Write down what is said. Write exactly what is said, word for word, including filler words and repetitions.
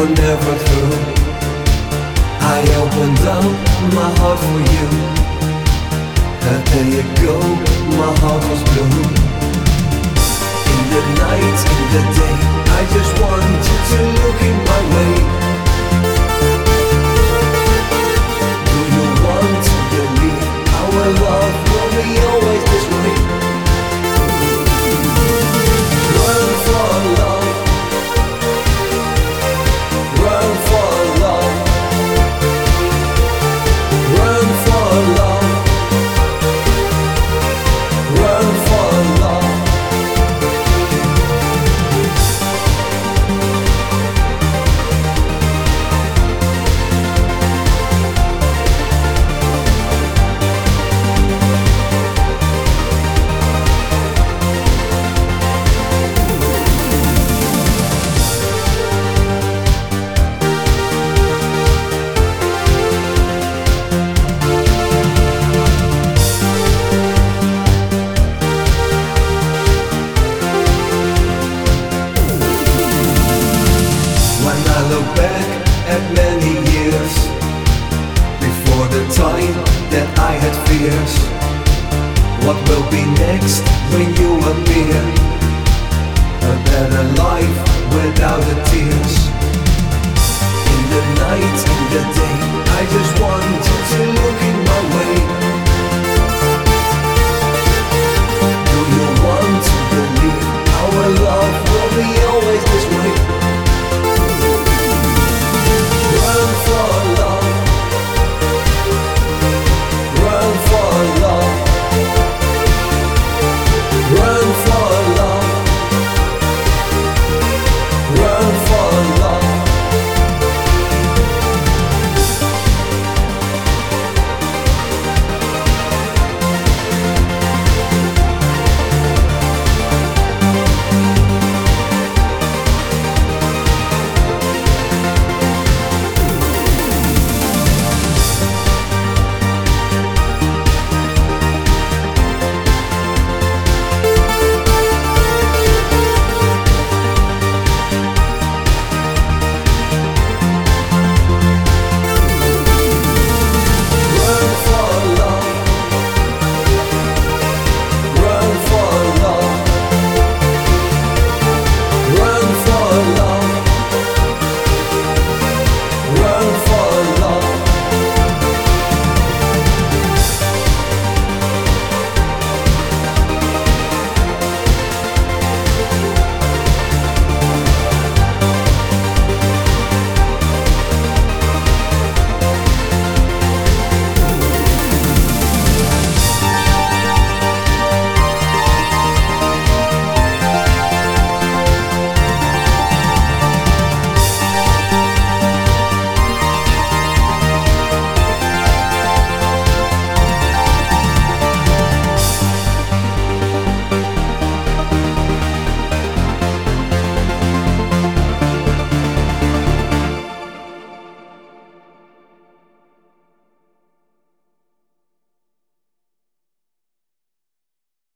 were never through. I opened up my heart for you, and there you go, my heart was blue. In the night, in the day, I just want you to look in my way. Do you want to believe our love will be always this way? Run for love, run for love, run for love, run for love. When I look back at many years before the time that I had fears, what will be next when you appear? A better life without the tears.